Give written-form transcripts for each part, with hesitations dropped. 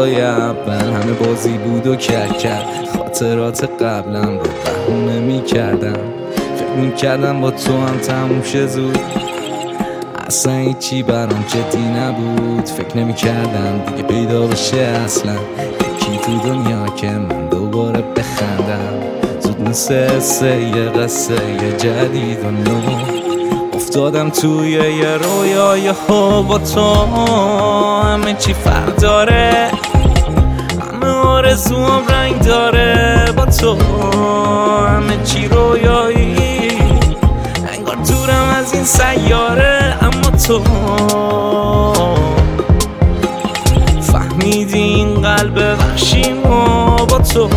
روزای اول همه بازی بود و کرد خاطرات قبلم رو بهونه میکردم، فکر میکردم با تو هم تموم شه زود، اصلا هیچی برام جدی نبود، فکر نمیکردم دیگه پیدا بشه اصلا یکی تو دنیا که من دوباره بخندم. زود مثل یه قصه جدید و نو افتادم توی یه رویای با تو، همه چی فرق داره، همه آرزوام رنگ داره با تو، همه چی رویایی، انگار دورم از این سیاره، اما تو فهمیدی این قلب وحشیمو با تو،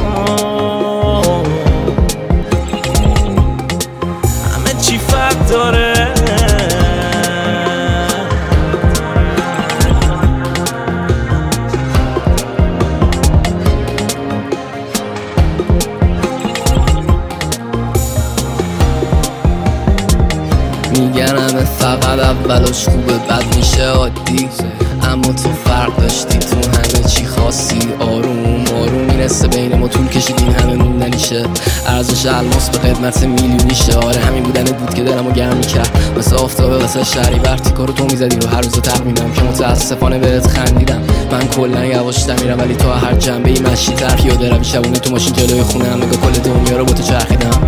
همه چی فرق داره. میگن همه فقط اولش خوبه بد میشه عادی، اما تو فرق داشتی، تو همه چی خاصی، آروم آروم میرسه بین ما طول کشیدیم همه موندنیشه، ارزش الماس به قدمت میلیونیشه. آره همین بودنت بود که دلمو گرم میکرد، مثل آفتابه واسه شهری وقتی کارو تو میزدی رو هر روز تقویمم که متاسفانه بهت خندیدم. من کلا یواشتر میرم ولی تا هر جنبه ای مشی تر پیاده روی شبونه تو ماشین جلوی خونه هم، نگاه کل دنیا رو با تو چرخیدم.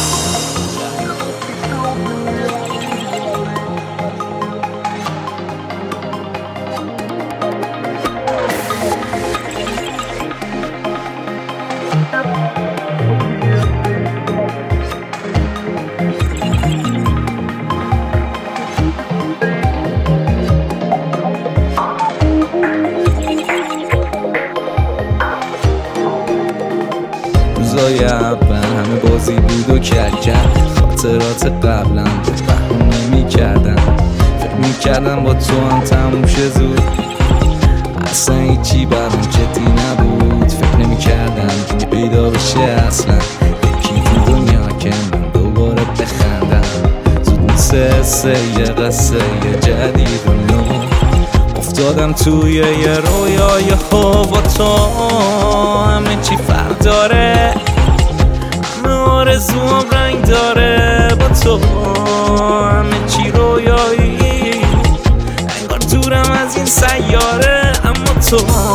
روزای اول همه بازی بود و کرد خاطرات قبلم رو بهونه میکردم، فکر میکردم با تو هم تموم شه زود، اصلا هیچی برام جدی نبود، فکر نمیکردم دیگه پیدا بشه اصلا یکی تو دنیا که من دوباره بخندم. زود مثل یه قصه جدید و نو افتادم توی یه رویای با تو، همه چی فرق داره، همه آرزوام رنگ داره با تو، همه چی رویایی، انگار دورم از این سیاره، اما تو